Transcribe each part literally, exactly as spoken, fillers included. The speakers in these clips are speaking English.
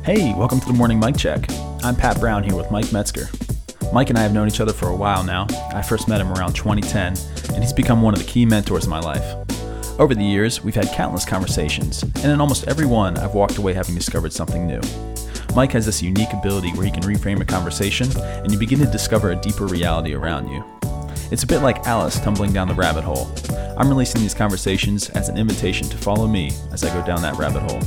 Hey, welcome to the Morning Mic Check. I'm Pat Brown here with Mike Metzger. Mike and I have known each other for a while now. I first met him around twenty ten, and he's become one of the key mentors in my life. Over the years, we've had countless conversations, and in almost every one, I've walked away having discovered something new. Mike has this unique ability where he can reframe a conversation, and you begin to discover a deeper reality around you. It's a bit like Alice tumbling down the rabbit hole. I'm releasing these conversations as an invitation to follow me as I go down that rabbit hole.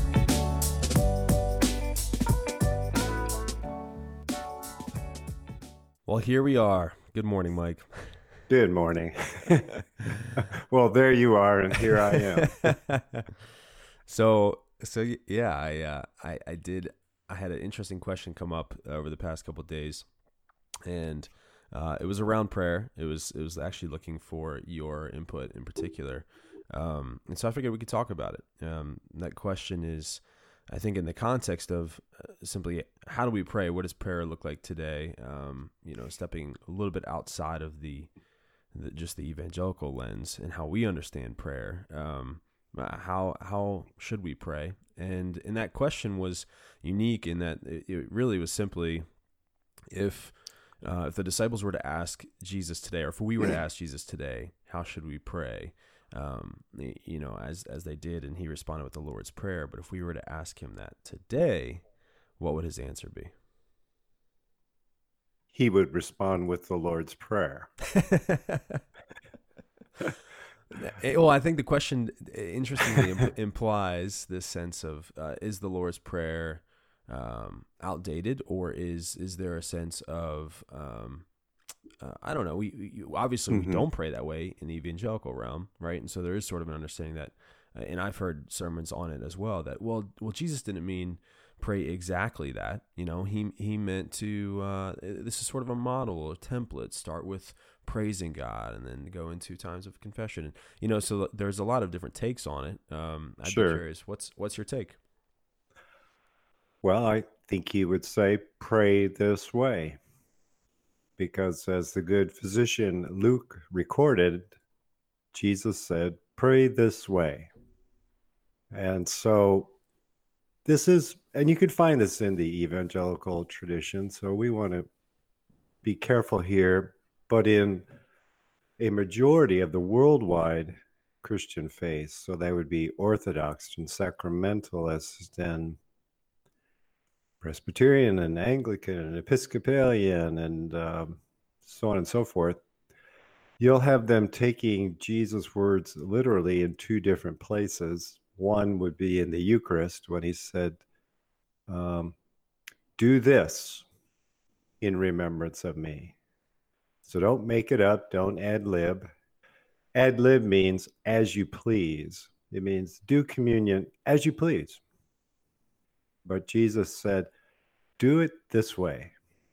Well, here we are. Good morning, Mike. Good morning. Well, there you are, and here I am. so, so yeah, I, uh, I, I did. I had an interesting question come up over the past couple of days, and uh, it was around prayer. It was, it was actually looking for your input in particular, um, and so I figured we could talk about it. Um, that question is, I think, in the context of uh, simply how do we pray? What does prayer look like today? Um, you know, stepping a little bit outside of the, the just the evangelical lens and how we understand prayer. Um, how how should we pray? And and that question was unique in that it, it really was simply if uh, if the disciples were to ask Jesus today, or if we were to ask Jesus today, how should we pray? Um, you know, as, as they did, and he responded with the Lord's Prayer. But if we were to ask him that today, what would his answer be? He would respond with the Lord's Prayer. Well, I think the question interestingly imp- implies this sense of, uh, is the Lord's Prayer, um, outdated, or is, is there a sense of, um, Uh, I don't know. We, we obviously mm-hmm. we don't pray that way in the evangelical realm, right? And so there is sort of an understanding that, uh, and I've heard sermons on it as well. That well, well, Jesus didn't mean pray exactly that. You know, he he meant to. Uh, this is sort of a model or template. Start with praising God, and then go into times of confession. And you know, so there's a lot of different takes on it. Um, I'd sure. be curious. What's what's your take? Well, I think he would say, pray this way. Because as the good physician Luke recorded, Jesus said, pray this way. And so this is, and you could find this in the evangelical tradition, so we want to be careful here, but in a majority of the worldwide Christian faith, so that would be Orthodox and Sacramentalist and Presbyterian and Anglican and Episcopalian and um, so on and so forth, you'll have them taking Jesus' words literally in two different places. One would be in the Eucharist when he said, um, do this in remembrance of me. So don't make it up, don't ad lib. Ad lib means as you please. It means do communion as you please. But Jesus said, do it this way.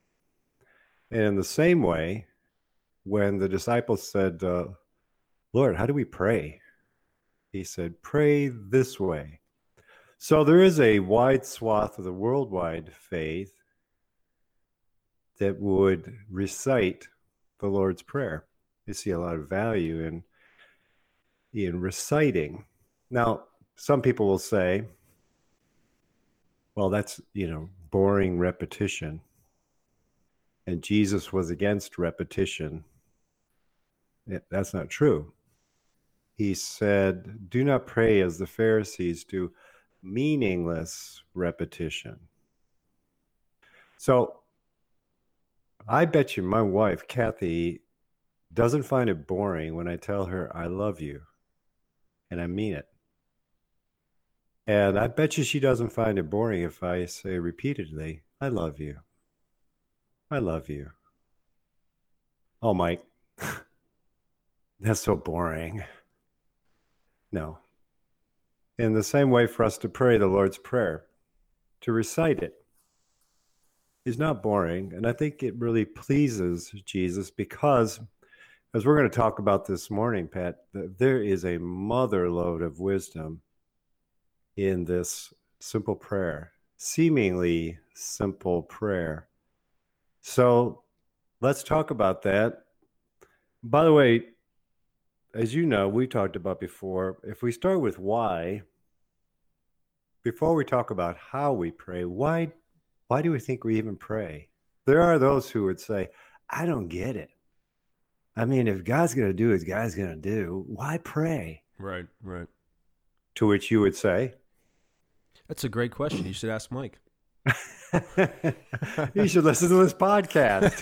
And in the same way, when the disciples said, uh, Lord, how do we pray? He said, pray this way. So there is a wide swath of the worldwide faith that would recite the Lord's Prayer. You see a lot of value in, in reciting. Now, some people will say, well, that's, you know, boring repetition. And Jesus was against repetition. That's not true. He said, do not pray as the Pharisees do, meaningless repetition. So I bet you my wife, Kathy, doesn't find it boring when I tell her I love you. And I mean it. And I bet you she doesn't find it boring if I say repeatedly, I love you. I love you. Oh, Mike, that's so boring. No. In the same way for us to pray the Lord's Prayer, to recite it, is not boring. And I think it really pleases Jesus because, as we're going to talk about this morning, Pat, there is a mother lode of wisdom in this simple prayer, seemingly simple prayer. So let's talk about that. By the way, as you know, we talked about before, if we start with why, before we talk about how we pray, why why do we think we even pray? There are those who would say, I don't get it. I mean, if God's going to do what God's going to do, why pray? Right, right. To which you would say, That's a great question. You should ask Mike. you should listen to this podcast.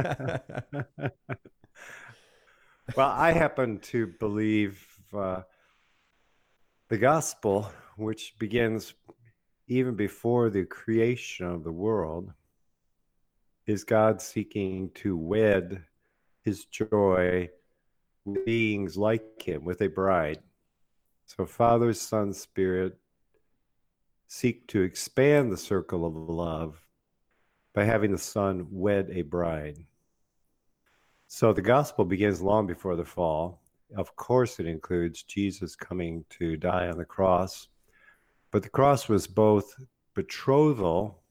Well, I happen to believe uh, the gospel, which begins even before the creation of the world, is God seeking to wed his joy with beings like him, with a bride. So Father, Son, Spirit seek to expand the circle of love by having the Son wed a bride. So the gospel begins long before the fall. Of course, it includes Jesus coming to die on the cross. But the cross was both betrothal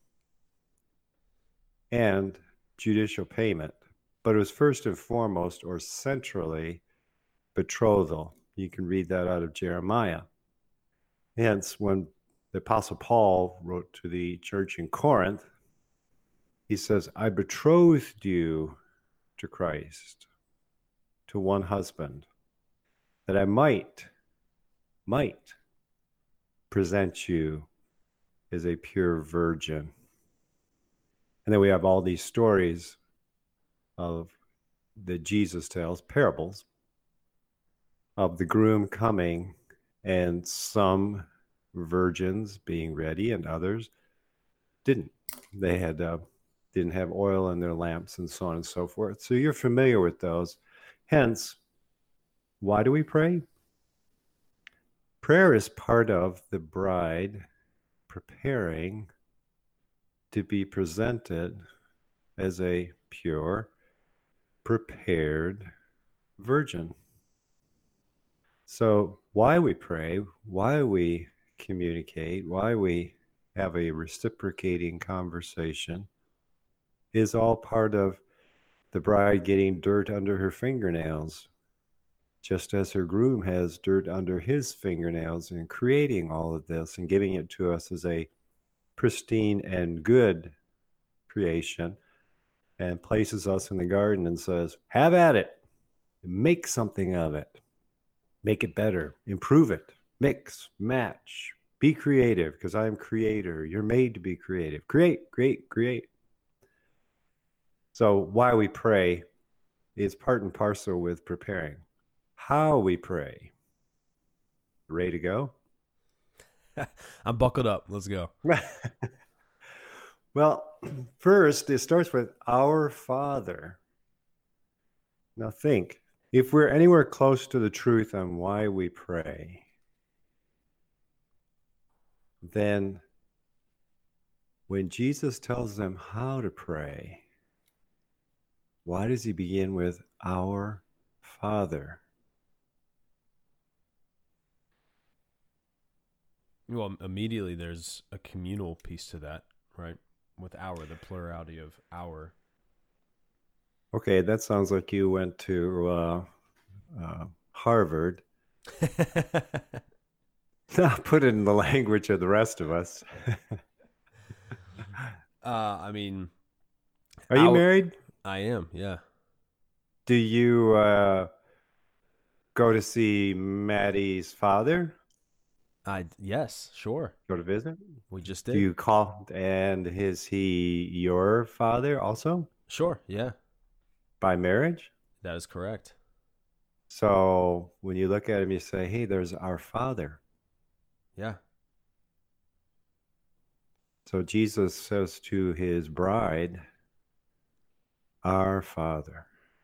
and judicial payment. But it was first and foremost, or centrally, betrothal. You can read that out of Jeremiah. Hence, when the Apostle Paul wrote to the church in Corinth, he says, I betrothed you to Christ, to one husband, that I might, might present you as a pure virgin. And then we have all these stories of that Jesus tells, parables, of the groom coming and some virgins being ready and others didn't. They had uh, didn't have oil in their lamps and so on and so forth. So you're familiar with those. Hence, why do we pray? Prayer is part of the bride preparing to be presented as a pure, prepared virgin. So why we pray, why we communicate, why we have a reciprocating conversation is all part of the bride getting dirt under her fingernails, just as her groom has dirt under his fingernails, and creating all of this and giving it to us as a pristine and good creation, and places us in the garden and says, have at it, make something of it, make it better, improve it, mix, match, be creative, because I'm creator. You're made to be creative. Create, create, create. So why we pray is part and parcel with preparing. How we pray. Ready to go? I'm buckled up. Let's go. Well, first, it starts with our Father. Now think, if we're anywhere close to the truth on why we pray, then when Jesus tells them how to pray, why does he begin with our Father? Well, immediately there's a communal piece to that, right? With our, the plurality of our. Okay, that sounds like you went to uh, uh, Harvard. Now put it in the language of the rest of us. uh, I mean, are you our, married? I am, yeah. Do you uh, go to see Maddie's father? I yes, sure. Go to visit? We just did. Do you call, and is he your father also? Sure, yeah. By marriage? That is correct. So when you look at him, you say, hey, there's our Father. Yeah. So Jesus says to his bride, our Father.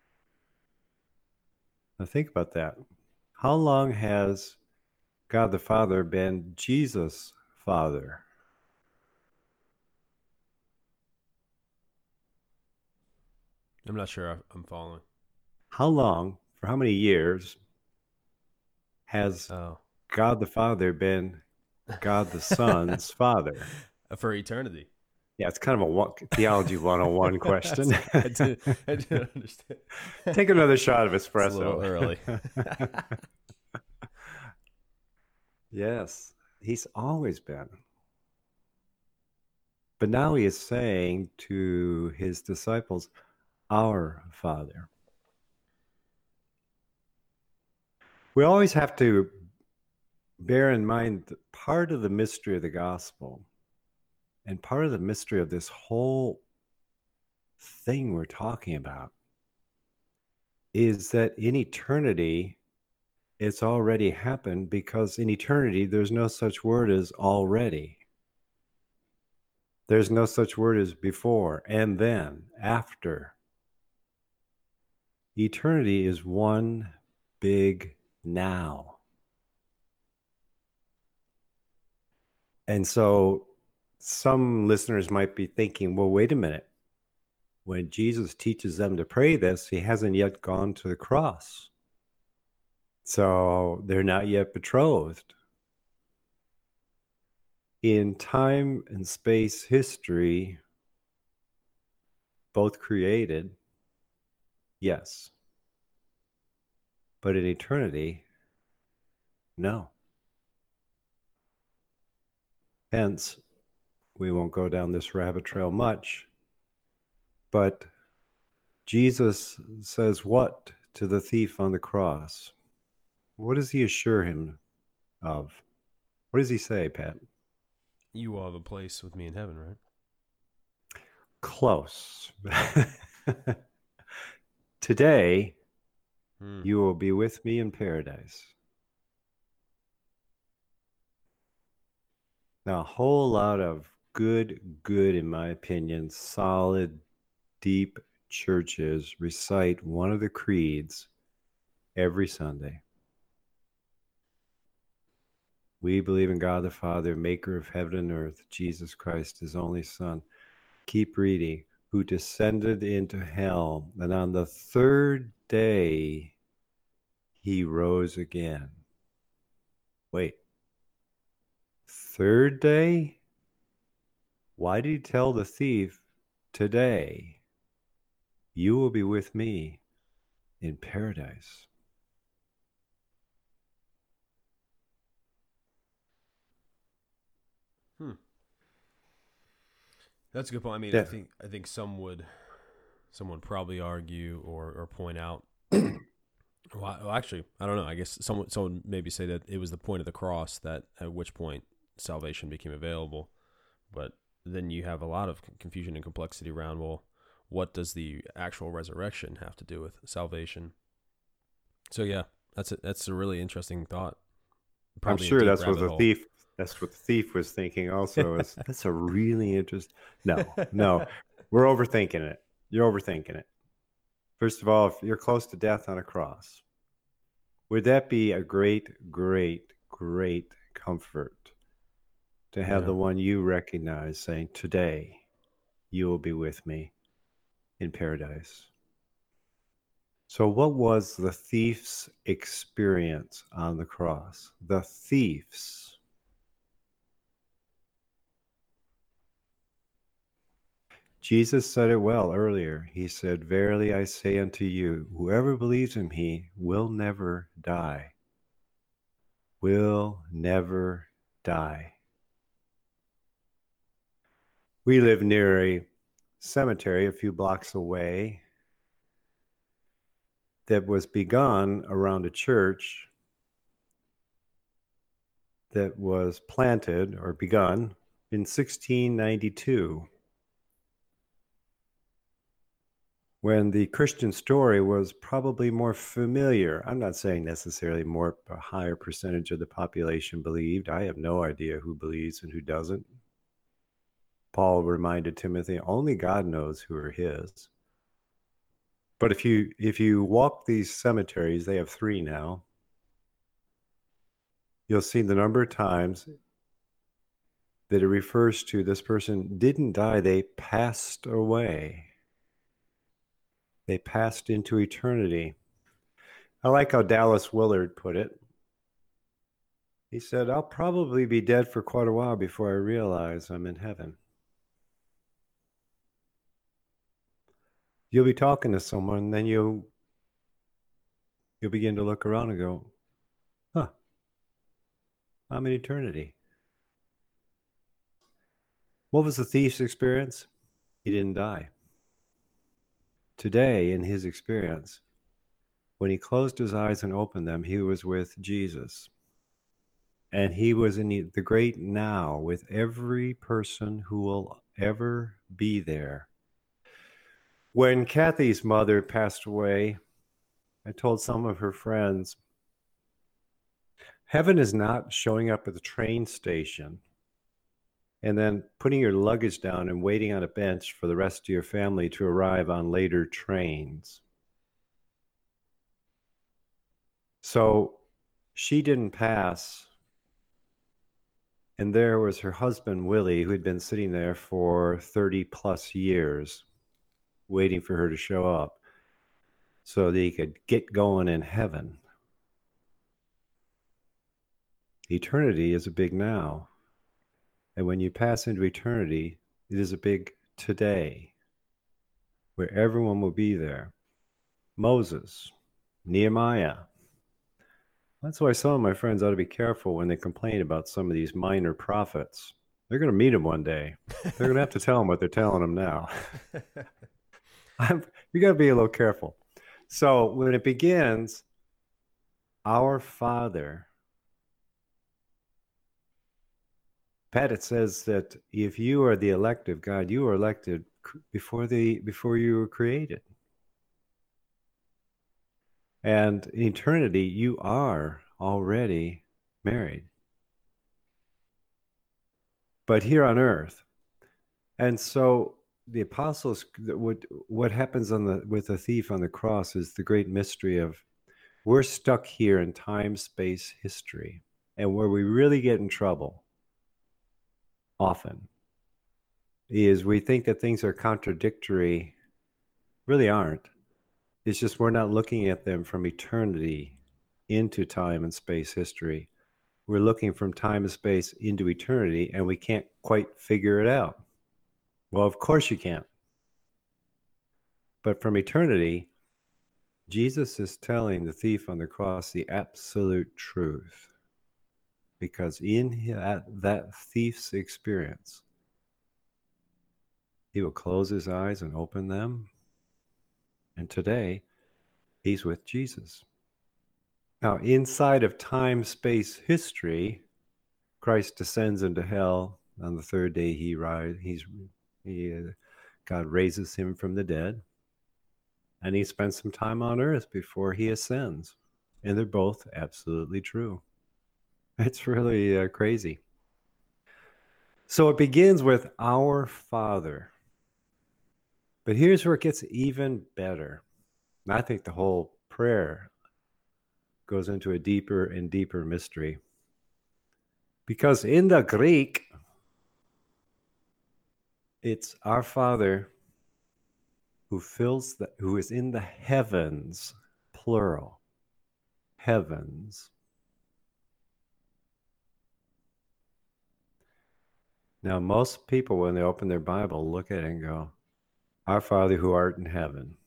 Now think about that. How long has God the Father been Jesus' Father? I'm not sure I'm following. How long, for how many years, has oh. God the Father been God the Son's Father? For eternity. Yeah, it's kind of a one, theology one oh one question. I, did, I didn't understand. Take another shot of espresso. It's a little early. Yes, he's always been. But now he is saying to his disciples, our Father. We always have to bear in mind that part of the mystery of the gospel and part of the mystery of this whole thing we're talking about is that in eternity, it's already happened, because in eternity, there's no such word as already. There's no such word as before and then, after. Eternity is one big now. And so some listeners might be thinking, well, wait a minute. When Jesus teaches them to pray this, he hasn't yet gone to the cross. So they're not yet betrothed. In time and space history, both created, yes. But in eternity, no. Hence, we won't go down this rabbit trail much, but Jesus says what to the thief on the cross? What does he assure him of? What does he say, Pat? You will have a place with me in heaven, right? Close. Today, Hmm. you will be with me in paradise. Now, a whole lot of good, good, in my opinion, solid, deep churches recite one of the creeds every Sunday. We believe in God the Father, maker of heaven and earth, Jesus Christ, his only Son. Keep reading. Who descended into hell, and on the third day he rose again. Wait. Third day? Why did he tell the thief, today you will be with me in paradise? Hmm. That's a good point. I mean, Yeah. I think I think some would, some would probably argue or, or point out. Well, well, actually, I don't know. I guess someone someone maybe say that it was the point of the cross, that at which point salvation became available. But then you have a lot of confusion and complexity around, well, what does the actual resurrection have to do with salvation? So yeah, that's a, that's a really interesting thought. I'm Probably a sure deep that's what rabbit the hole. thief that's what the thief was thinking also. Is that's a really interesting. No, no, we're overthinking it. You're overthinking it. First of all, if you're close to death on a cross, would that be a great, great, great comfort to have Yeah. the one you recognize saying, today you will be with me in paradise? So what was the thief's experience on the cross? The thief's. Jesus said it well earlier. He said, verily I say unto you, whoever believes in me will never die. Will never die. We live near a cemetery a few blocks away that was begun around a church that was planted or begun in sixteen ninety-two, when the Christian story was probably more familiar. I'm not saying necessarily more, a higher percentage of the population believed. I have no idea who believes and who doesn't. Paul reminded Timothy, only God knows who are his. But if you if you walk these cemeteries, they have three now, you'll see the number of times that it refers to this person didn't die, they passed away. They passed into eternity. I like how Dallas Willard put it. He said, I'll probably be dead for quite a while before I realize I'm in heaven. You'll be talking to someone, then you'll, you'll begin to look around and go, huh, I'm in eternity. What was the thief's experience? He didn't die. Today, in his experience, when he closed his eyes and opened them, he was with Jesus. And he was in the great now with every person who will ever be there. When Kathy's mother passed away, I told some of her friends, heaven is not showing up at the train station and then putting your luggage down and waiting on a bench for the rest of your family to arrive on later trains. So she didn't pass. And there was her husband, Willie, who had been sitting there for thirty plus years, waiting for her to show up so that he could get going in heaven. Eternity is a big now. And when you pass into eternity, it is a big today, where everyone will be there. Moses, Nehemiah. That's why some of my friends ought to be careful when they complain about some of these minor prophets. They're going to meet them one day. They're going to have to tell them what they're telling them now. I'm, you got to be a little careful. So when it begins, our Father, Pat, it says that if you are the elect of God, you were elected before the before you were created. And in eternity, you are already married. But here on earth. And so the apostles, what, what happens on the with the thief on the cross is the great mystery of we're stuck here in time, space, history. And where we really get in trouble often is we think that things are contradictory, really aren't. It's just we're not looking at them from eternity into time and space history. We're looking from time and space into eternity, and we can't quite figure it out. Well, of course you can't. But from eternity, Jesus is telling the thief on the cross the absolute truth. Because in that thief's experience, he will close his eyes and open them. And today, he's with Jesus. Now, inside of time, space, history, Christ descends into hell. On the third day, he rise. He's he, uh, God raises him from the dead, and he spends some time on earth before he ascends. And they're both absolutely true. It's really uh, crazy. So it begins with our Father. But here's where it gets even better. And I think the whole prayer goes into a deeper and deeper mystery. Because in the Greek, it's our Father who fills the, who is in the heavens, plural, heavens. Now, most people, when they open their Bible, look at it and go, Our Father who art in heaven.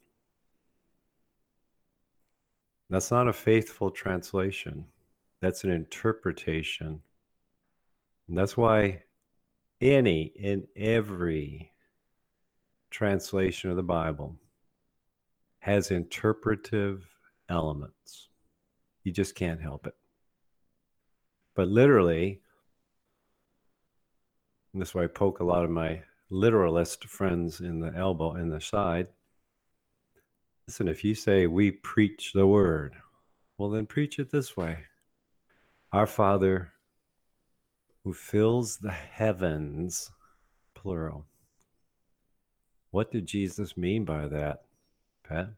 That's not a faithful translation. That's an interpretation. And that's why any and every translation of the Bible has interpretive elements. You just can't help it. But literally, and that's why I poke a lot of my literalist friends in the elbow, in the side. Listen, if you say we preach the word, well, then preach it this way. Our Father who fills the heavens, plural. What did Jesus mean by that, Pat?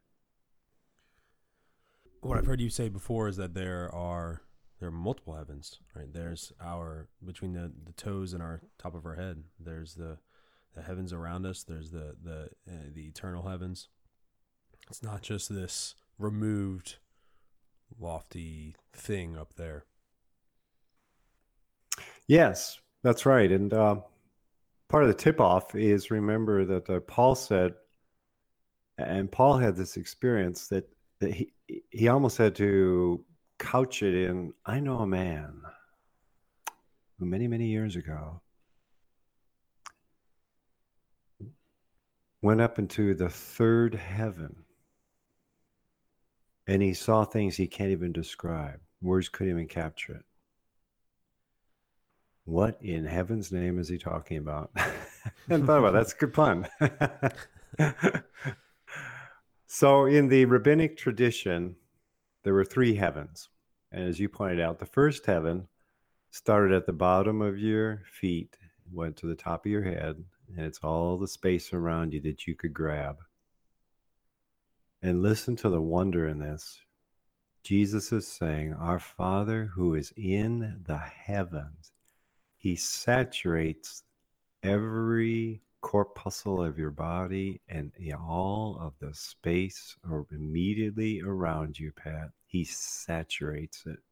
What I've heard you say before is that there are there are multiple heavens, right? There's our, between the, the toes and our top of our head, there's the the heavens around us. There's the the uh, the eternal heavens. It's not just this removed, lofty thing up there. Yes, that's right. And uh, part of the tip-off is, remember that uh, Paul said, and Paul had this experience that, that he he almost had to couch it in, I know a man who many, many years ago went up into the third heaven, and he saw things he can't even describe. Words couldn't even capture it. What in heaven's name is he talking about? And thought about that's a good pun. So in the rabbinic tradition, there were three heavens. And as you pointed out, the first heaven started at the bottom of your feet, went to the top of your head, and it's all the space around you that you could grab. And listen to the wonder in this. Jesus is saying, our Father who is in the heavens, he saturates every corpuscle of your body and all of the space or immediately around you, Pat. He saturates it.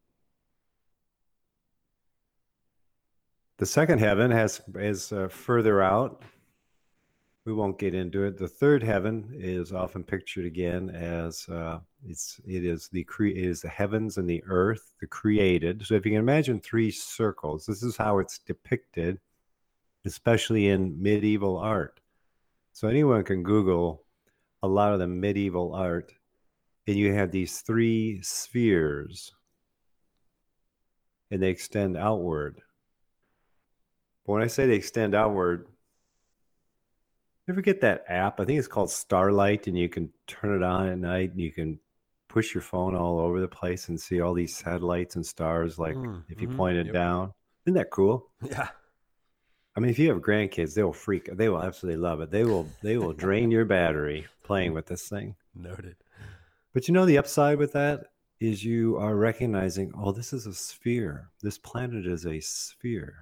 The second heaven has is uh, further out. We won't get into it. The third heaven is often pictured again as uh, it's it is the cre- it is the heavens and the earth, the created. So if you can imagine three circles, this is how it's depicted, especially in medieval art. So anyone can Google a lot of the medieval art, and you have these three spheres, and they extend outward. But when I say they extend outward, you ever get that app? I think it's called Starlight, and you can turn it on at night, and you can push your phone all over the place and see all these satellites and stars, like mm, if you mm-hmm, point it yep. down. Isn't that cool? Yeah. I mean, if you have grandkids, they will freak. They will absolutely love it. They will they will drain your battery playing with this thing. Noted. But you know, the upside with that is you are recognizing, oh, this is a sphere. This planet is a sphere.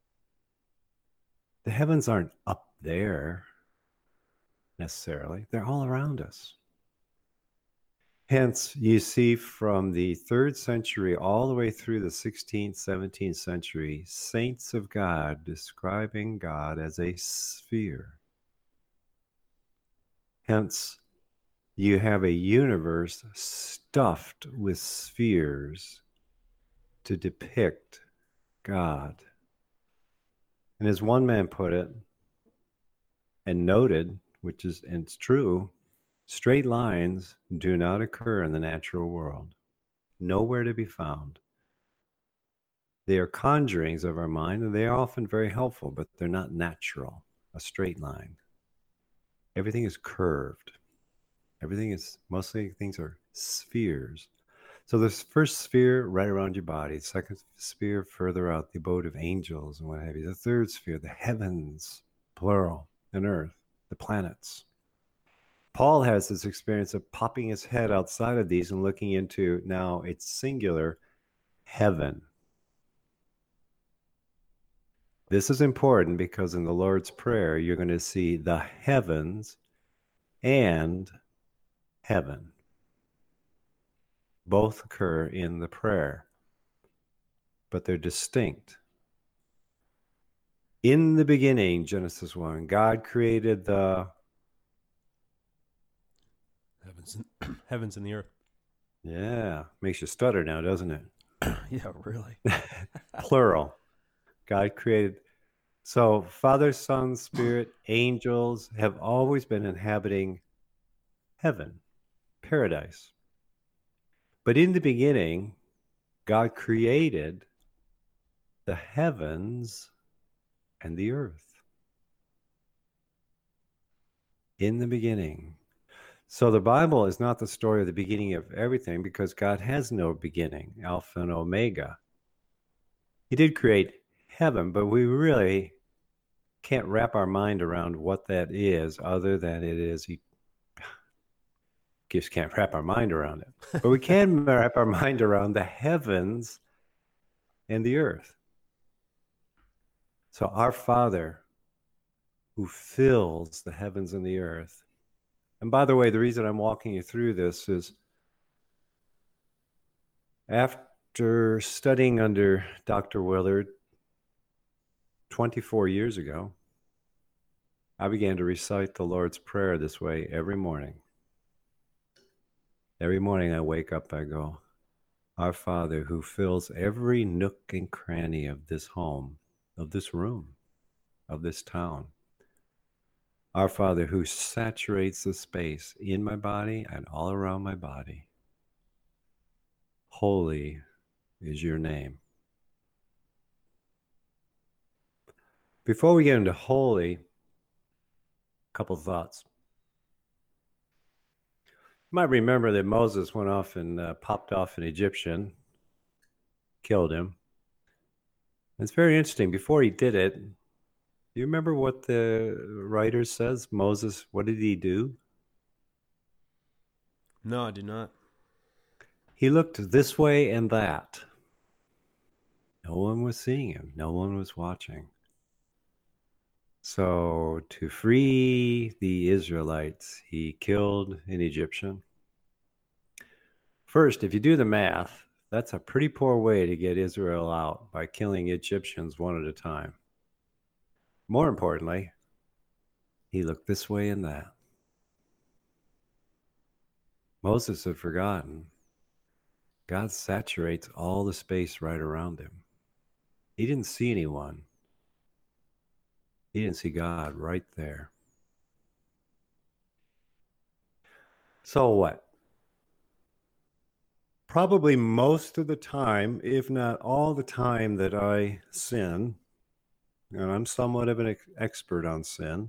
The heavens aren't up there necessarily. They're all around us. Hence, you see from the third century all the way through the sixteenth, seventeenth century, saints of God describing God as a sphere. Hence, you have a universe stuffed with spheres to depict God. And as one man put it, and noted, which is, and it's true, straight lines do not occur in the natural world. Nowhere to be found. They are conjurings of our mind, and they are often very helpful, but they're not natural, a straight line. Everything is curved. Everything is, mostly things are spheres. So this first sphere right around your body, second sphere further out, the abode of angels and what have you. The third sphere, the heavens, plural, and earth, the planets. Paul has this experience of popping his head outside of these and looking into, now it's singular, heaven. This is important because in the Lord's Prayer, you're going to see the heavens and heaven. Both occur in the prayer, but they're distinct. In the beginning, Genesis one, God created the heavens and, heavens and the earth. Yeah, makes you stutter now, doesn't it? Yeah, really. Plural. God created. So Father, Son, Spirit, angels have always been inhabiting heaven, paradise. But in the beginning, God created the heavens and the earth. In the beginning. So the Bible is not the story of the beginning of everything because God has no beginning, Alpha and Omega. He did create heaven, but we really can't wrap our mind around what that is other than it is he just can't wrap our mind around it. But we can wrap our mind around the heavens and the earth. So our Father who fills the heavens and the earth. And by the way, the reason I'm walking you through this is after studying under Doctor Willard twenty-four years ago, I began to recite the Lord's Prayer this way every morning. Every morning I wake up, I go, Our Father who fills every nook and cranny of this home, of this room, of this town. Our Father who saturates the space in my body and all around my body. Holy is your name. Before we get into holy, a couple thoughts. You might remember that Moses went off and uh, popped off an Egyptian, killed him. It's very interesting. Before he did it, do you remember what the writer says? Moses, what did he do? No, I do not. He looked this way and that. No one was seeing him. No one was watching. So to free the Israelites, he killed an Egyptian. First, if you do the math, that's a pretty poor way to get Israel out, by killing Egyptians one at a time. More importantly, he looked this way and that. Moses had forgotten. God saturates all the space right around him. He didn't see anyone. He didn't see God right there. So what? Probably most of the time, if not all the time that I sin, and I'm somewhat of an ex- expert on sin,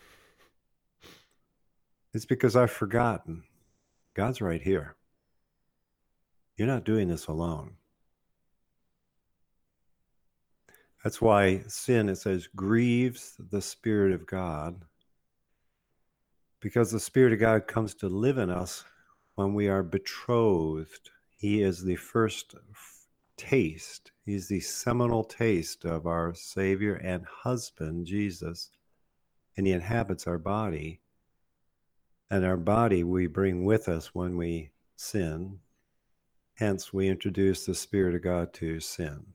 it's because I've forgotten. God's right here. You're not doing this alone. That's why sin, it says, grieves the Spirit of God, because the Spirit of God comes to live in us when we are betrothed. He is the first taste. He's the seminal taste of our Savior and husband, Jesus, and he inhabits our body. And our body we bring with us when we sin. Hence, we introduce the Spirit of God to sin.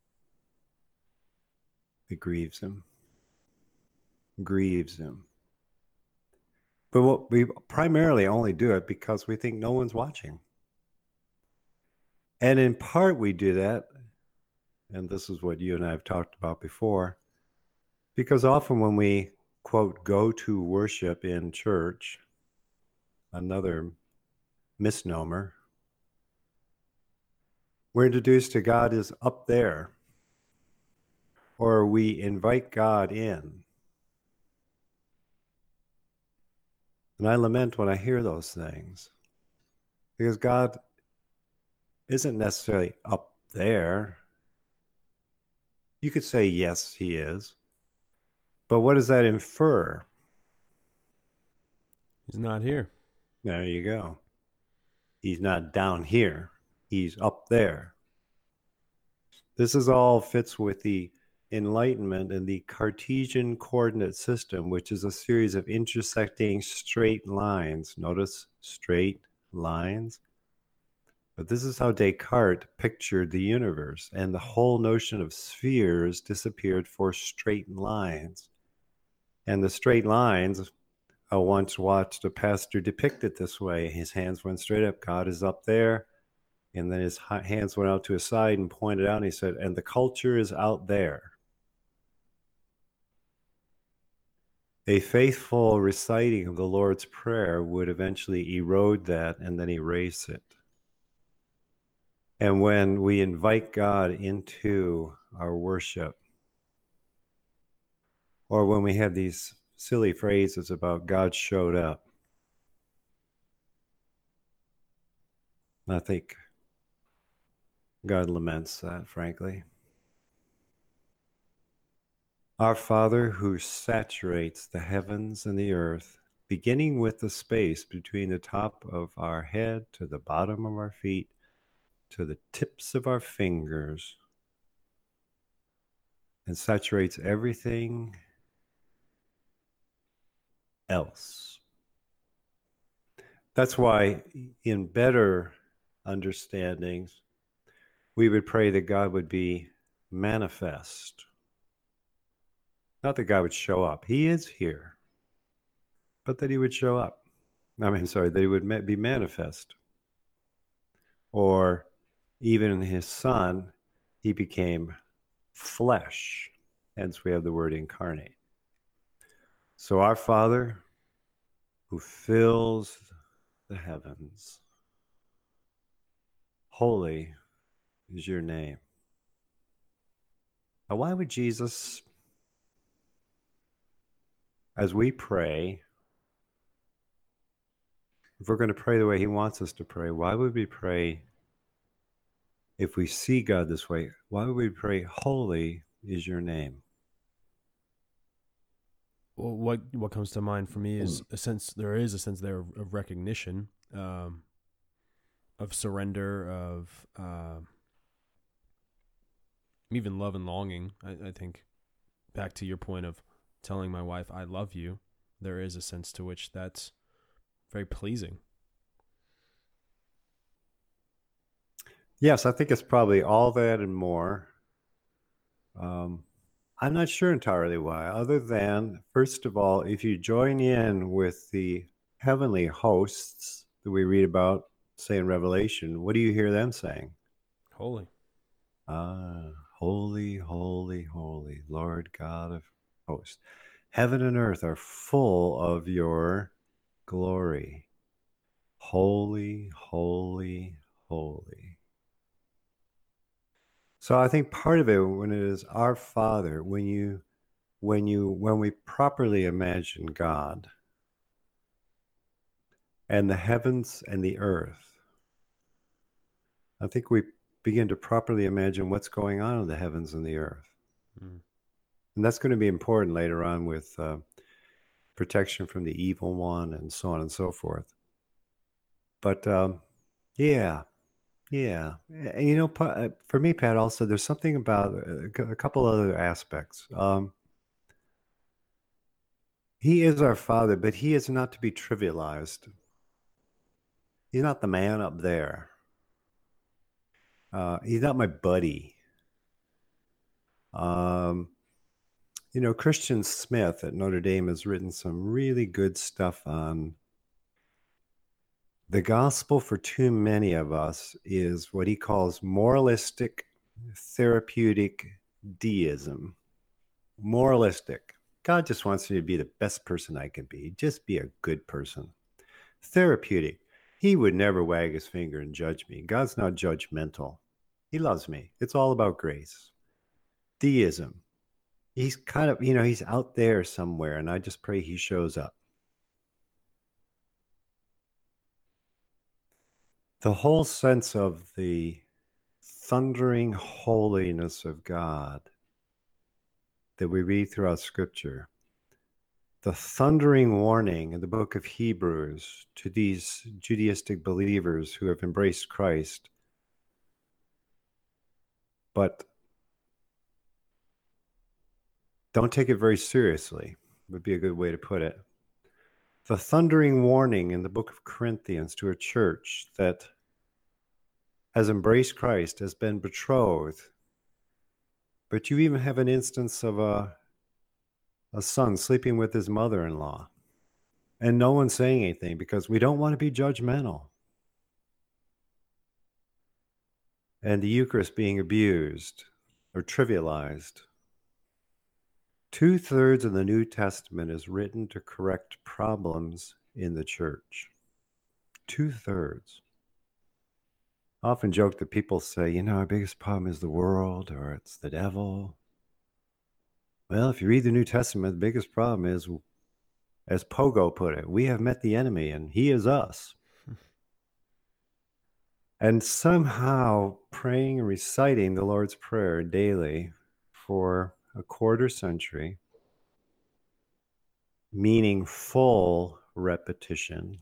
It grieves him. Grieves him. But what we primarily only do it because we think no one's watching. And in part we do that, and this is what you and I have talked about before, because often when we, quote, go to worship in church, another misnomer, we're introduced to God as up there, or we invite God in. And I lament when I hear those things, because God isn't necessarily up there. You could say, yes, he is. But what does that infer? He's not here. There you go. He's not down here. He's up there. This is all fits with the Enlightenment and the Cartesian coordinate system, which is a series of intersecting straight lines. Notice straight lines. But this is how Descartes pictured the universe, and the whole notion of spheres disappeared for straight lines. And the straight lines, I once watched a pastor depict it this way. His hands went straight up. God is up there. And then his hands went out to his side and pointed out, and he said, and the culture is out there. A faithful reciting of the Lord's Prayer would eventually erode that and then erase it. And when we invite God into our worship, or when we have these silly phrases about God showed up, I think God laments that, frankly. Our Father who saturates the heavens and the earth, beginning with the space between the top of our head to the bottom of our feet, to the tips of our fingers, and saturates everything else. That's why in better understandings, we would pray that God would be manifest. Not that God would show up. He is here. But that he would show up. I mean, sorry, that he would be manifest. Or even in his Son, he became flesh. Hence we have the word incarnate. So, our Father who fills the heavens, holy is your name. Now, why would Jesus, as we pray, if we're going to pray the way he wants us to pray, why would we pray, if we see God this way, why would we pray, holy is your name? Well, what what comes to mind for me is a sense, there is a sense there of, of recognition, um, of surrender, of uh, even love and longing. I, I think back to your point of telling my wife, I love you, there is a sense to which that's very pleasing. Yes, I think it's probably all that and more. Um, I'm not sure entirely why, other than, first of all, if you join in with the heavenly hosts that we read about, say in Revelation, what do you hear them saying? Holy. Ah, holy, holy, holy, Lord God of hosts. Heaven and earth are full of your glory. Holy, holy, holy. So I think part of it, when it is our Father, when you, when you, when we properly imagine God and the heavens and the earth, I think we begin to properly imagine what's going on in the heavens and the earth. Mm. And that's going to be important later on with uh, protection from the evil one and so on and so forth. But um, yeah, yeah. And, you know, for me, Pat, also, there's something about a couple other aspects. Um, he is our Father, but he is not to be trivialized. He's not the man up there. Uh, he's not my buddy. Um, you know, Christian Smith at Notre Dame has written some really good stuff on the gospel. For too many of us is what he calls moralistic therapeutic deism. Moralistic. God just wants me to be the best person I can be. Just be a good person. Therapeutic. He would never wag his finger and judge me. God's not judgmental. He loves me. It's all about grace. Deism. He's kind of, you know, he's out there somewhere, and I just pray he shows up. The whole sense of the thundering holiness of God that we read throughout Scripture, the thundering warning in the book of Hebrews to these Judaistic believers who have embraced Christ, but don't take it very seriously, would be a good way to put it. The thundering warning in the book of Corinthians to a church that has embraced Christ, has been betrothed, but you even have an instance of a, a son sleeping with his mother-in-law, and no one's saying anything because we don't want to be judgmental. And the Eucharist being abused or trivialized. Two-thirds of the New Testament is written to correct problems in the church. Two-thirds. I often joke that people say, you know, our biggest problem is the world or it's the devil. Well, if you read the New Testament, the biggest problem is, as Pogo put it, we have met the enemy and he is us. And somehow praying and reciting the Lord's Prayer daily for a quarter century, meaning full repetition,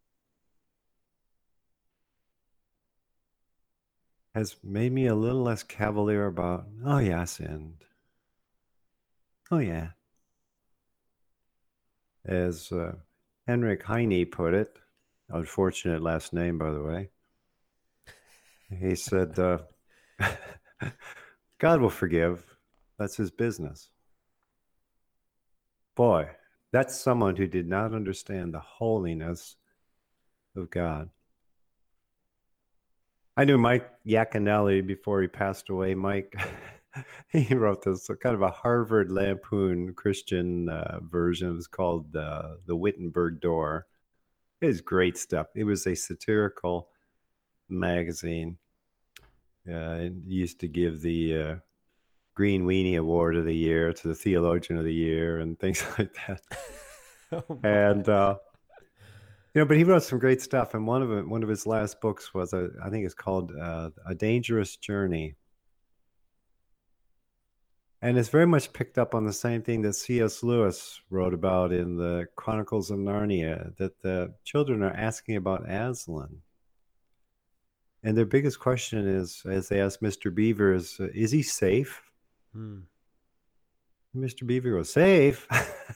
has made me a little less cavalier about, oh yeah, I sinned. Oh yeah. As uh, Henrik Heine put it, unfortunate last name, by the way, he said, uh, God will forgive. That's his business. Boy, that's someone who did not understand the holiness of God. I knew Mike Yaconelli before he passed away. Mike, he wrote this kind of a Harvard Lampoon Christian uh, version. It was called uh, The Wittenberg Door. It was great stuff. It was a satirical magazine. Uh, it used to give the uh, Green Weenie Award of the Year to the Theologian of the Year and things like that. Oh, and uh, you know, but he wrote some great stuff. And one of it, one of his last books was, a, I think it's called uh, A Dangerous Journey. And it's very much picked up on the same thing that C S Lewis wrote about in the Chronicles of Narnia, that the children are asking about Aslan. And their biggest question is, as they ask Mister Beaver, is, uh, is he safe? Hmm. Mister Beaver goes, safe?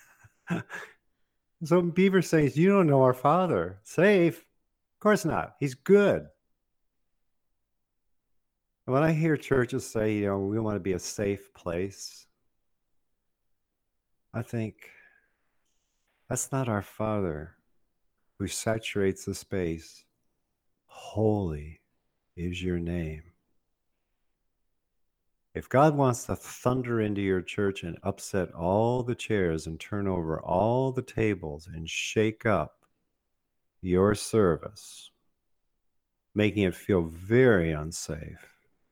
So Beaver says, you don't know our father. Safe? Of course not. He's good. When I hear churches say, you know, we want to be a safe place, I think that's not our Father who saturates the space. Holy is your name. If God wants to thunder into your church and upset all the chairs and turn over all the tables and shake up your service, making it feel very unsafe,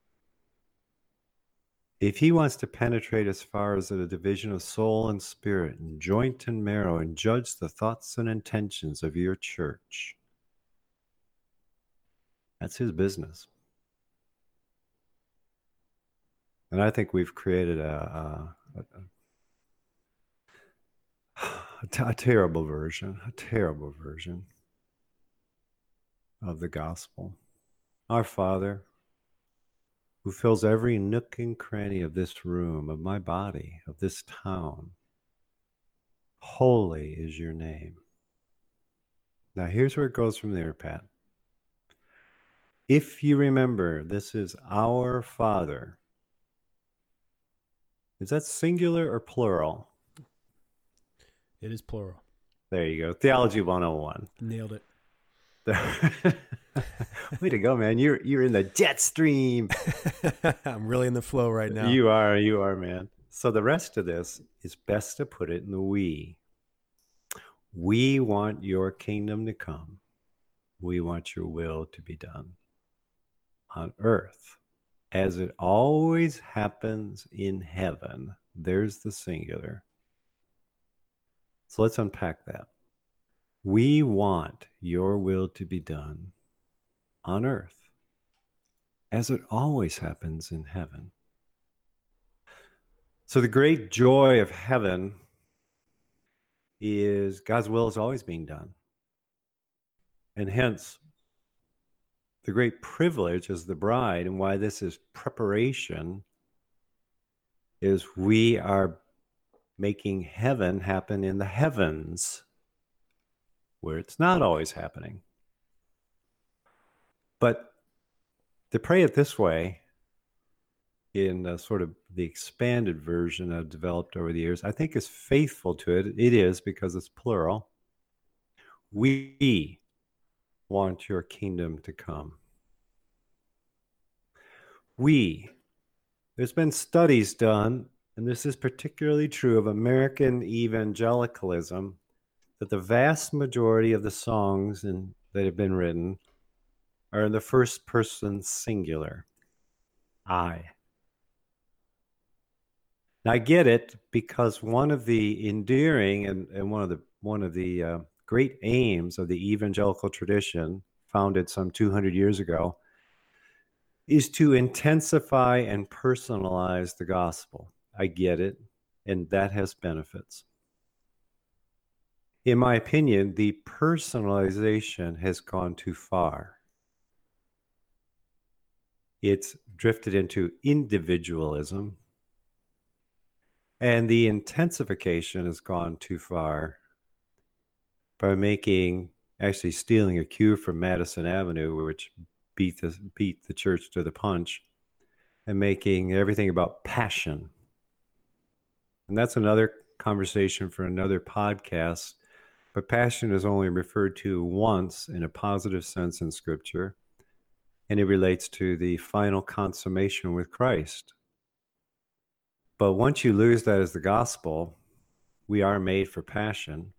if he wants to penetrate as far as the division of soul and spirit and joint and marrow and judge the thoughts and intentions of your church, that's his business. And I think we've created a, a, a, a terrible version, a terrible version of the gospel. Our Father, who fills every nook and cranny of this room, of my body, of this town. Holy is your name. Now here's where it goes from there, Pat. If you remember, this is our Father. Is that singular or plural? It is plural. There you go. Theology one oh one. Nailed it. Way to go, man. You're you're in the jet stream. I'm really in the flow right now. You are, you are, man. So the rest of this is best to put it in the we. We want your kingdom to come. We want your will to be done on earth as it always happens in heaven. There's the singular. So let's unpack that. We want your will to be done on earth as it always happens in heaven. So the great joy of heaven is God's will is always being done. And hence, the great privilege as the bride, and why this is preparation, is we are making heaven happen in the heavens, where it's not always happening. But to pray it this way, in uh, sort of the expanded version I've developed over the years, I think is faithful to it. It is, because it's plural. We want your kingdom to come. We. There's been studies done, and this is particularly true of American evangelicalism, that the vast majority of the songs in, that have been written are in the first person singular. I. Now, I get it, because one of the endearing and, and one of the one of the uh, great aims of the evangelical tradition, founded some two hundred years ago, is to intensify and personalize the gospel. I get it, and that has benefits. In my opinion, the personalization has gone too far. It's drifted into individualism, and the intensification has gone too far by making, actually stealing a cue from Madison Avenue, which beat the, beat the church to the punch, and making everything about passion. And that's another conversation for another podcast. But passion is only referred to once in a positive sense in Scripture, and it relates to the final consummation with Christ. But once you lose that as the gospel, we are made for passion.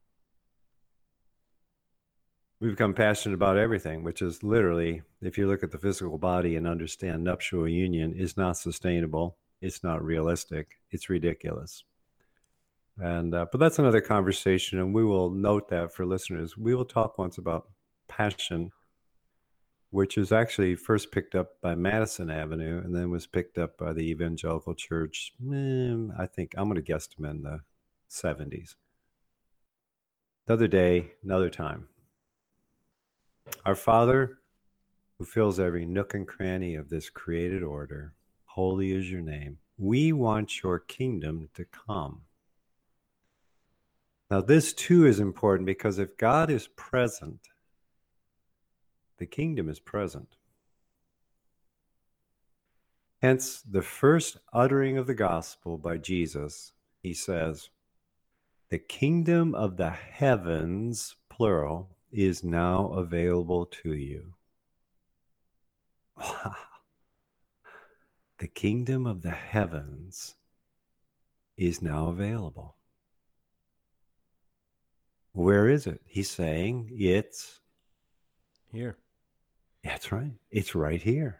We become passionate about everything, which is literally, if you look at the physical body and understand nuptial union is not sustainable, it's not realistic, it's ridiculous. And uh, but that's another conversation, and we will note that for listeners. We will talk once about passion, which is actually first picked up by Madison Avenue and then was picked up by the Evangelical Church. eh, I think I'm going to guess them in the seventies. Another day, another time. Our Father, who fills every nook and cranny of this created order, holy is your name. We want your kingdom to come. Now, this too is important, because if God is present, the kingdom is present. Hence, the first uttering of the gospel by Jesus, he says, the kingdom of the heavens, plural, is now available to you. The kingdom of the heavens is now available. Where is it? He's saying it's here. That's right. It's right here.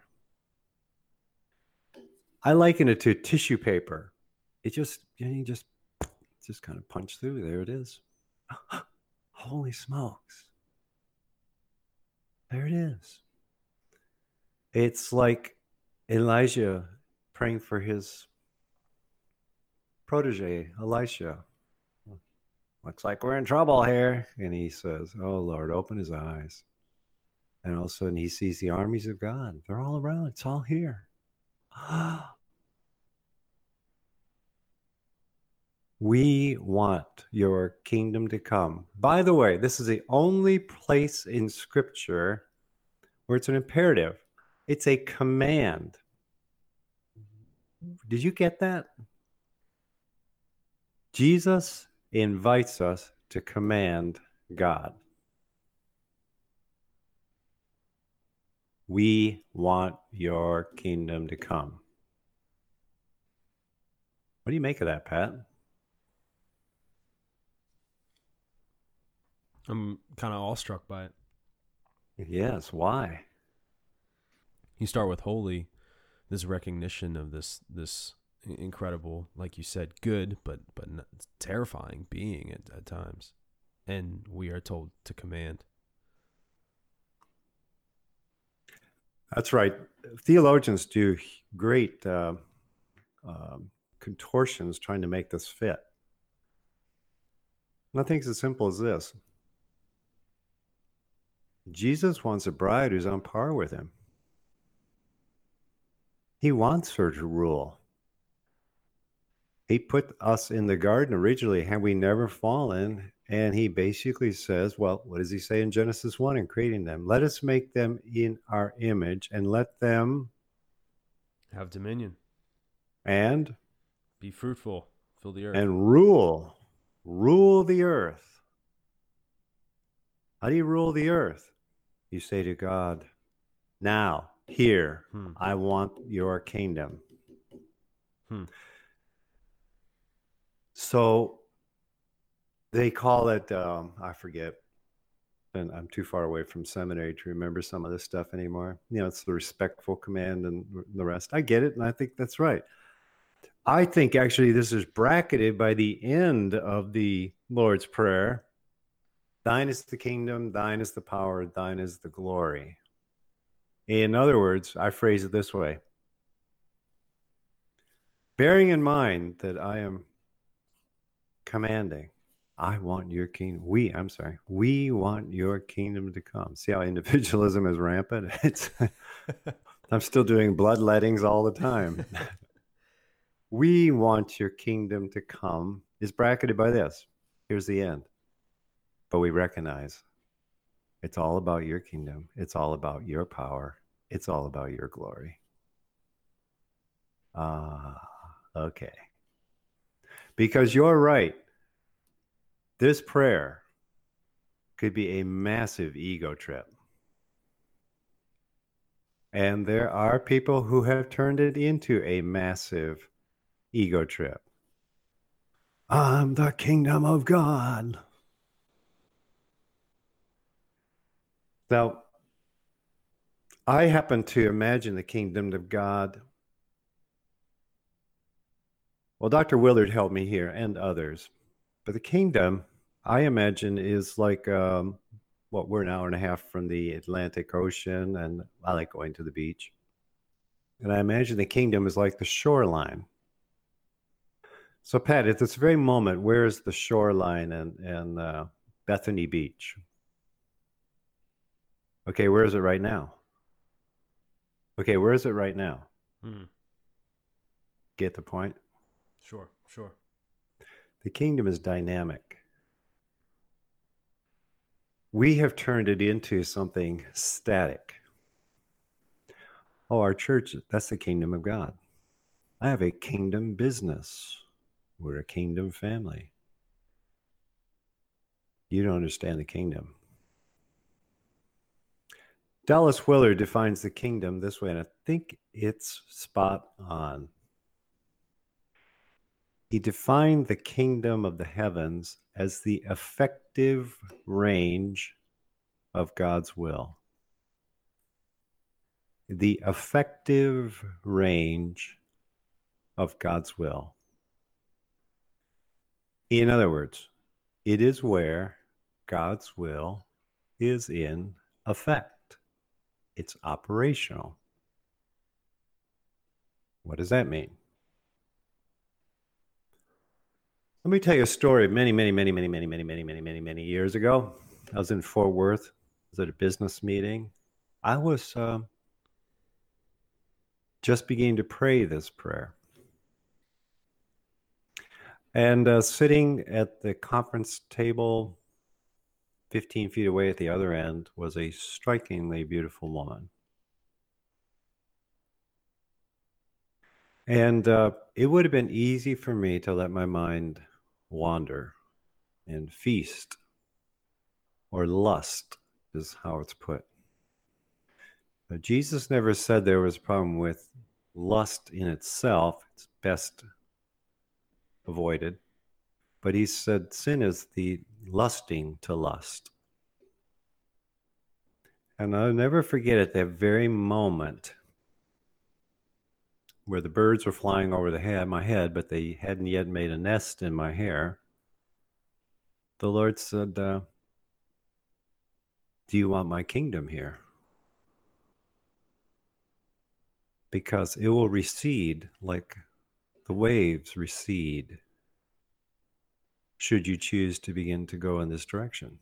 I liken it to tissue paper. It just, you know, you just, just kind of punch through. There it is. Holy smokes. There it is. It's like Elijah praying for his protege, Elisha. Looks like we're in trouble here. And he says, oh, Lord, open his eyes. And all of a sudden he sees the armies of God. They're all around. It's all here. We want your kingdom to come. By the way, this is the only place in Scripture where it's an imperative. It's a command. Did you get that? Jesus invites us to command God. We want your kingdom to come. What do you make of that, Pat? I'm kind of awestruck by it. Yes, why? You start with holy, this recognition of this this incredible, like you said, good but but not, terrifying being at, at times, and we are told to command. That's right. Theologians do great uh, uh, contortions trying to make this fit. Nothing's as simple as this. Jesus wants a bride who's on par with him. He wants her to rule. He put us in the garden originally, had we never fallen, and he basically says, well, what does he say in Genesis one in creating them? Let us make them in our image and let them have dominion and be fruitful, fill the earth, and rule, rule the earth. How do you rule the earth? You say to God, now, here, hmm. I want your kingdom. Hmm. So they call it, um, I forget, and I'm too far away from seminary to remember some of this stuff anymore. You know, it's the respectful command and the rest. I get it, and I think that's right. I think actually this is bracketed by the end of the Lord's Prayer. Thine is the kingdom, thine is the power, thine is the glory. In other words, I phrase it this way. Bearing in mind that I am commanding, I want your kingdom. We, I'm sorry, we want your kingdom to come. See how individualism is rampant? It's I'm still doing bloodlettings all the time. We want your kingdom to come is bracketed by this. Here's the end. But we recognize it's all about your kingdom. It's all about your power. It's all about your glory. Ah, okay. Because you're right. This prayer could be a massive ego trip. And there are people who have turned it into a massive ego trip. I'm the kingdom of God. Now, I happen to imagine the kingdom of God. Well, Doctor Willard helped me here and others. But the kingdom, I imagine, is like, um, what, we're an hour and a half from the Atlantic Ocean, and I like going to the beach. And I imagine the kingdom is like the shoreline. So, Pat, at this very moment, where is the shoreline in, in uh, Bethany Beach? Okay, where is it right now? Okay, where is it right now? Hmm. Get the point? Sure, sure. The kingdom is dynamic. We have turned it into something static. Oh, our church, that's the kingdom of God. I have a kingdom business. We're a kingdom family. You don't understand the kingdom. Dallas Willard defines the kingdom this way, and I think it's spot on. He defined the kingdom of the heavens as the effective range of God's will. The effective range of God's will. In other words, it is where God's will is in effect. It's operational. What does that mean? Let me tell you a story. Many, many, many, many, many, many, many, many, many, many years ago, I was in Fort Worth. I was at a business meeting. I was uh, just beginning to pray this prayer. And uh, sitting at the conference table, fifteen feet away at the other end, was a strikingly beautiful woman. And uh, it would have been easy for me to let my mind wander and feast, or lust is how it's put. But Jesus never said there was a problem with lust in itself. It's best avoided. But he said sin is the lusting to lust. And I'll never forget at that very moment where the birds were flying over the head, my head, but they hadn't yet made a nest in my hair. The Lord said, uh, do you want my kingdom here? Because it will recede like the waves recede should you choose to begin to go in this direction.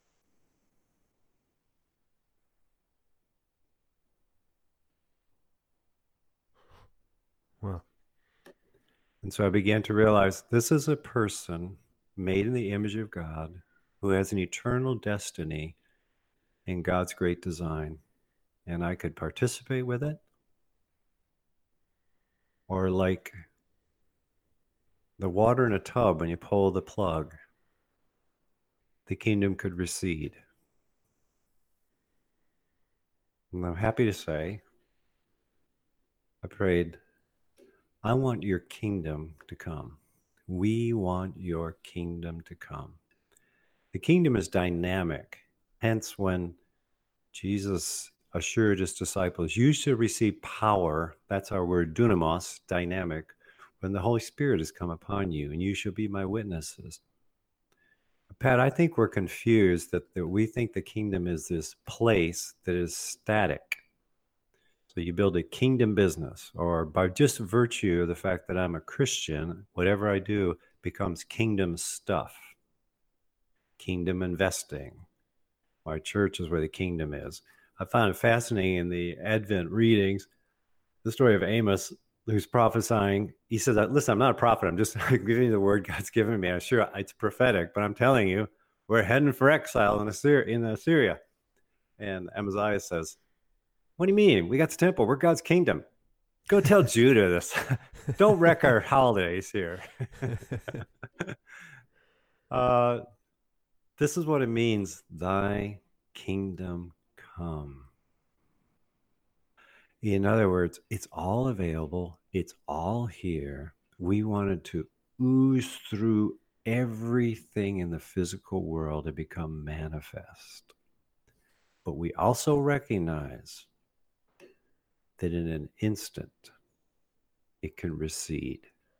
Wow. And so I began to realize this is a person made in the image of God who has an eternal destiny in God's great design. And I could participate with it, or like the water in a tub, when you pull the plug, the kingdom could recede. And I'm happy to say, I prayed, I want your kingdom to come. We want your kingdom to come. The kingdom is dynamic. Hence, when Jesus assured his disciples, you shall receive power, that's our word, dunamos, dynamic, when the Holy Spirit has come upon you, and you shall be my witnesses. Pat, I think we're confused that, that we think the kingdom is this place that is static. So you build a kingdom business, or by just virtue of the fact that I'm a Christian, whatever I do becomes kingdom stuff, kingdom investing. My church is where the kingdom is. I found it fascinating in the Advent readings, the story of Amos, who's prophesying. He says, listen, I'm not a prophet. I'm just giving you the word God's given me. I'm sure it's prophetic, but I'm telling you, we're heading for exile in Assyria. In Assyria. And Amaziah says, what do you mean? We got the temple. We're God's kingdom. Go tell Judah this. Don't wreck our holidays here. uh, this is what it means, thy kingdom come. In other words, it's all available. It's all here. we wanted to ooze through everything in the physical world and become manifest. But we also recognize that in an instant, it can recede.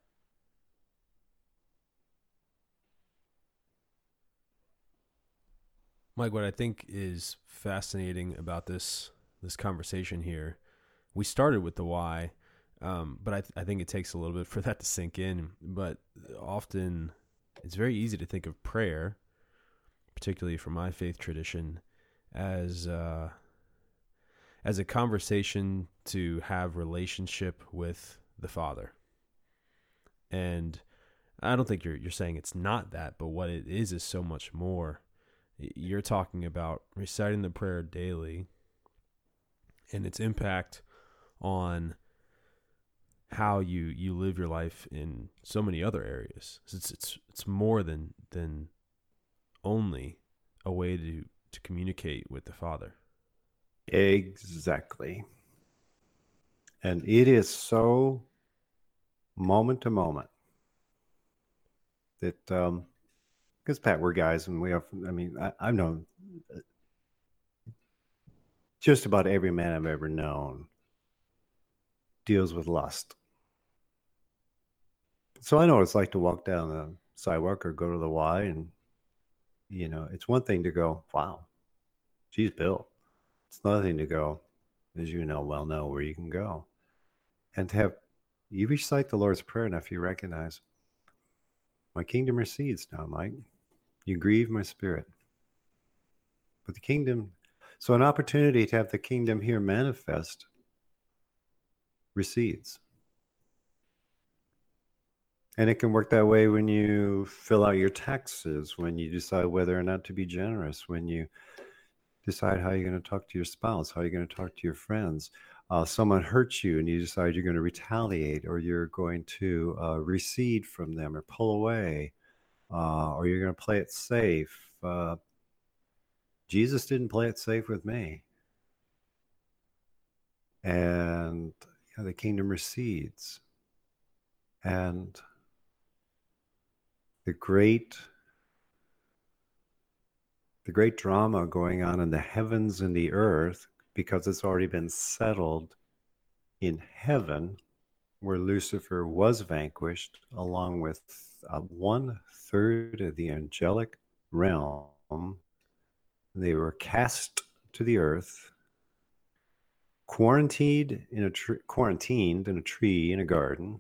Mike, what I think is fascinating about this this conversation here, we started with the why, um, but I, th- I think it takes a little bit for that to sink in. But often, it's very easy to think of prayer, particularly from my faith tradition, as uh, as a conversation to have relationship with the Father. And I don't think you're you're saying it's not that, but what it is is so much more. You're talking about reciting the prayer daily and its impact on how you, you live your life in so many other areas. It's it's it's more than than only a way to, to communicate with the Father. Exactly. And it is so moment to moment that um because Pat, we're guys, and we have, I mean, I, I've known just about every man I've ever known deals with lust. So I know what it's like to walk down the sidewalk or go to the Y, and, you know, it's one thing to go, wow, geez, Bill. It's another thing to go, as you know, well know where you can go. And to have, you recite the Lord's Prayer enough, you recognize, my kingdom recedes now, Mike. You grieve my spirit. But the kingdom, so an opportunity to have the kingdom here manifest recedes. And it can work that way when you fill out your taxes, when you decide whether or not to be generous, when you decide how you're going to talk to your spouse, how you're going to talk to your friends. Uh, someone hurts you and you decide you're going to retaliate, or you're going to uh, recede from them or pull away, uh, or you're going to play it safe. Uh, Jesus didn't play it safe with me. And you know, the kingdom recedes. And the great the great drama going on in the heavens and the earth, because it's already been settled in heaven, where Lucifer was vanquished, along with uh, one third of the angelic realm. They were cast to the earth, quarantined in a tr- quarantined in a tree in a garden.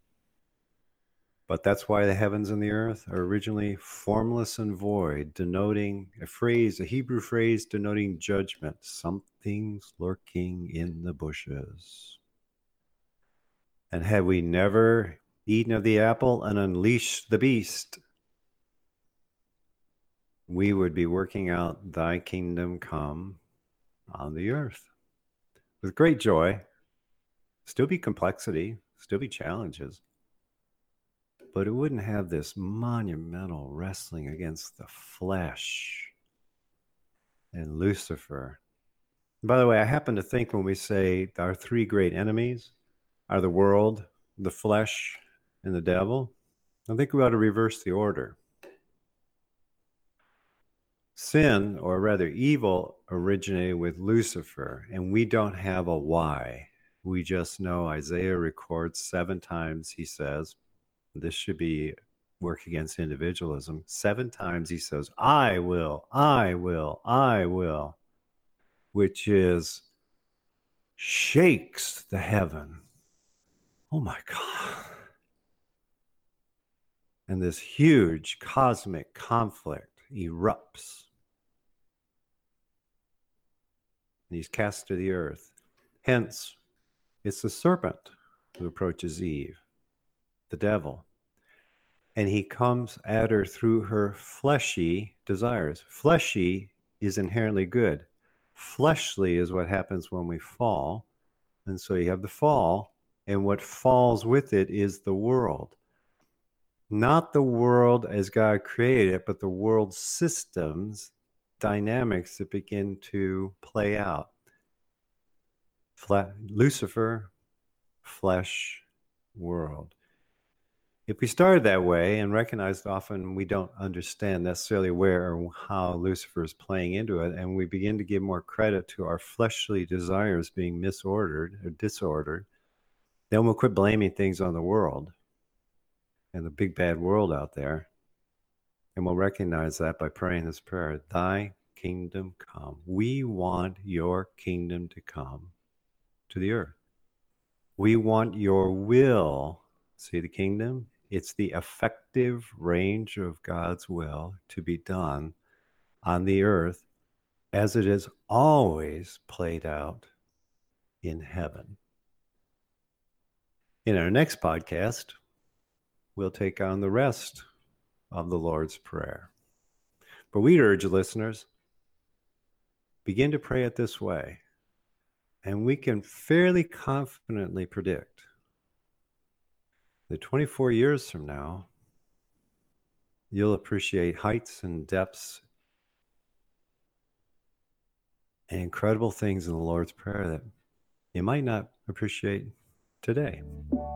But that's why the heavens and the earth are originally formless and void, denoting a phrase, a Hebrew phrase denoting judgment. Something's lurking in the bushes. And had we never eaten of the apple and unleashed the beast, we would be working out thy kingdom come on the earth with great joy. Still be complexity, still be challenges, but it wouldn't have this monumental wrestling against the flesh and Lucifer. By the way, I happen to think when we say our three great enemies are the world, the flesh, and the devil, I think we ought to reverse the order. Sin, or rather evil, originated with Lucifer, and we don't have a why. We just know Isaiah records seven times, he says, this should be work against individualism. Seven times he says, I will, I will, I will, which is shakes the heaven. Oh my God. And this huge cosmic conflict erupts. And he's cast to the earth. Hence, it's the serpent who approaches Eve, the devil. And he comes at her through her fleshy desires. Fleshy is inherently good. Fleshly is what happens when we fall. And so you have the fall, and what falls with it is the world. Not the world as God created it, but the world systems, dynamics that begin to play out. Fle- Lucifer, flesh, world. if we started that way and recognized often we don't understand necessarily where or how Lucifer is playing into it, and we begin to give more credit to our fleshly desires being misordered or disordered, then we'll quit blaming things on the world and the big bad world out there. And we'll recognize that by praying this prayer, thy kingdom come. We want your kingdom to come to the earth. We want your will. See the kingdom? It's the effective range of God's will to be done on the earth as it is always played out in heaven. In our next podcast, we'll take on the rest of the Lord's Prayer. But we urge listeners, begin to pray it this way, and we can fairly confidently predict that twenty-four years from now, you'll appreciate heights and depths and incredible things in the Lord's Prayer that you might not appreciate today.